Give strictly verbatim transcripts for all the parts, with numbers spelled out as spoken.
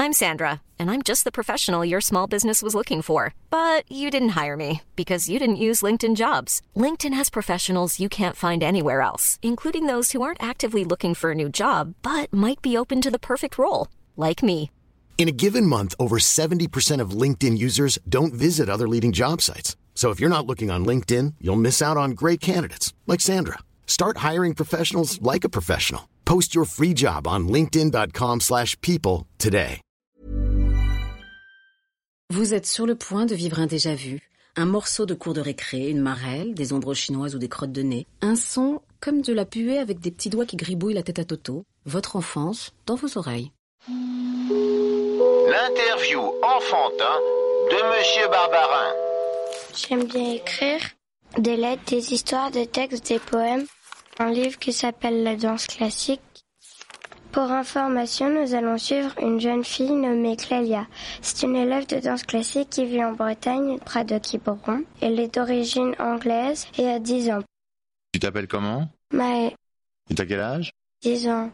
I'm Sandra, and I'm just the professional your small business was looking for. But you didn't hire me because you didn't use LinkedIn Jobs. LinkedIn has professionals you can't find anywhere else, including those who aren't actively looking for a new job, but might be open to the perfect role, like me. In a given month, over seventy percent of LinkedIn users don't visit other leading job sites. So if you're not looking on LinkedIn, you'll miss out on great candidates, like Sandra. Start hiring professionals like a professional. Post your free job on linkedin.com slash people today. Vous êtes sur le point de vivre un déjà-vu, un morceau de cours de récré, une marelle, des ombres chinoises ou des crottes de nez, un son comme de la puée avec des petits doigts qui gribouillent la tête à Toto, votre enfance dans vos oreilles. L'interview enfantin de Monsieur Barbarin. J'aime bien écrire des lettres, des histoires, des textes, des poèmes. Un livre qui s'appelle La danse classique. Pour information, nous allons suivre une jeune fille nommée Clélia. C'est une élève de danse classique qui vit en Bretagne, près de Quiberon. Elle est d'origine anglaise et a dix ans. Tu t'appelles comment? Maë. Et t'as quel âge? dix ans.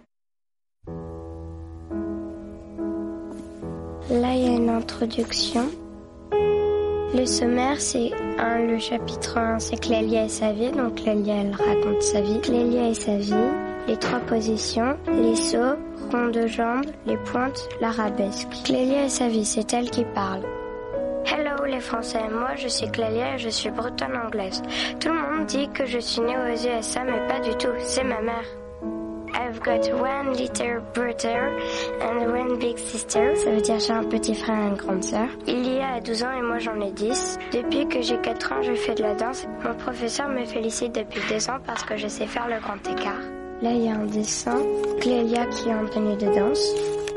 Là, il y a une introduction. Le sommaire, c'est un, le chapitre un, c'est Clélia et sa vie. Donc Clélia, elle raconte sa vie. Clélia et sa vie, les trois positions, les sauts, rond de jambes, les pointes, l'arabesque. Clélia et sa vie, c'est elle qui parle. Hello les Français, moi je suis Clélia et je suis bretonne anglaise. Tout le monde dit que je suis née aux U S A, mais pas du tout, c'est ma mère. I've got one little brother and one big sister. Ça veut dire j'ai un petit frère et une grande sœur. Il y a douze ans et moi j'en ai dix. Depuis que j'ai quatre ans, je fais de la danse. Mon professeur me félicite depuis deux ans parce que je sais faire le grand écart. Là, il y a un dessin. Clélia qui est en tenue de danse.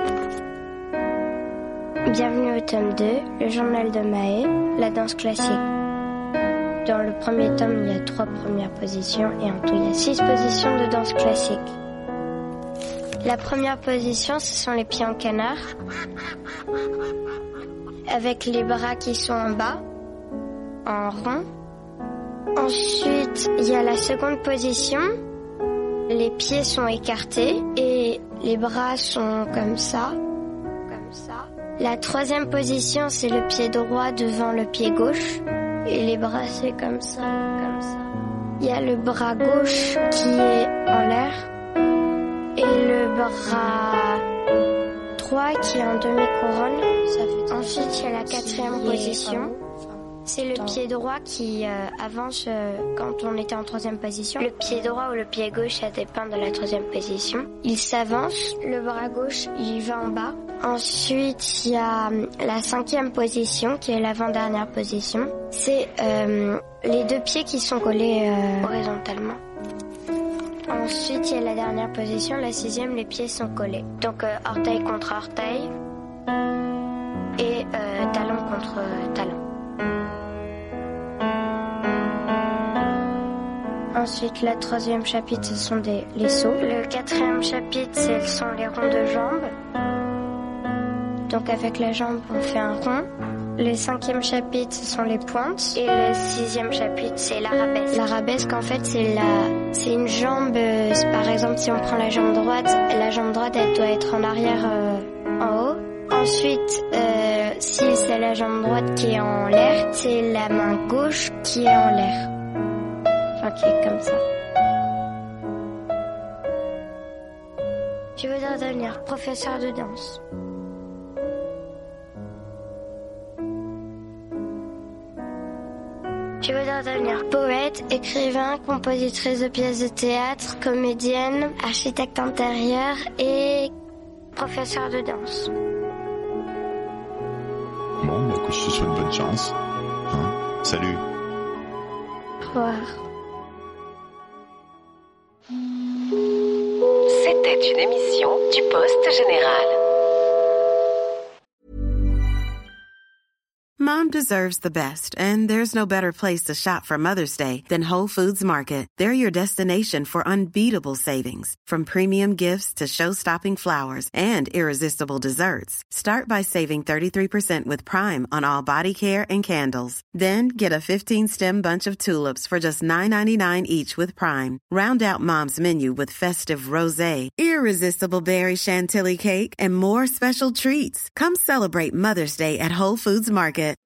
Bienvenue au tome deux, le journal de Maë, la danse classique. Dans le premier tome, il y a trois premières positions et en tout, il y a six positions de danse classique. La première position, ce sont les pieds en canard, avec les bras qui sont en bas, en rond. Ensuite, il y a la seconde position. Les pieds sont écartés et les bras sont comme ça, comme ça. La troisième position, c'est le pied droit devant le pied gauche et les bras, c'est comme ça, comme ça. Il y a le bras gauche qui est en l'air et le bras droit qui est en demi-couronne. Ça fait Ensuite, il y a la quatrième position. C'est le pied droit qui euh, avance euh, quand on était en troisième position. Le pied droit ou le pied gauche, ça dépend de la troisième position. Il s'avance, le bras gauche, il va en bas. Ensuite, il y a la cinquième position, qui est l'avant-dernière position. C'est euh, les deux pieds qui sont collés euh, horizontalement. Ensuite, il y a la dernière position, la sixième, les pieds sont collés. Donc, euh, orteil contre orteil et euh, talon contre euh, talon. Ensuite, le troisième chapitre, ce sont des, les sauts. Le quatrième chapitre, ce sont les ronds de jambes. Donc avec la jambe, on fait un rond. Le cinquième chapitre, ce sont les pointes. Et le sixième chapitre, c'est l'arabesque. L'arabesque, en fait, c'est la, c'est une jambe. Euh, par exemple, si on prend la jambe droite, la jambe droite, elle doit être en arrière, euh, en haut. Ensuite, euh, si c'est la jambe droite qui est en l'air, c'est la main gauche qui est en l'air. Qui est comme ça. Je voudrais devenir professeur de danse. Je voudrais devenir poète, écrivain, compositrice de pièces de théâtre, comédienne, architecte intérieur et professeur de danse. Bon, bah écoute, je te souhaite bonne chance. Hein? Salut. Au revoir. C'était une émission du Poste Général. Mom deserves the best, and there's no better place to shop for Mother's Day than Whole Foods Market. They're your destination for unbeatable savings, from premium gifts to show-stopping flowers and irresistible desserts. Start by saving thirty-three percent with Prime on all body care and candles. Then get a fifteen-stem bunch of tulips for just nine ninety-nine each with Prime. Round out Mom's menu with festive rosé, irresistible berry chantilly cake, and more special treats. Come celebrate Mother's Day at Whole Foods Market.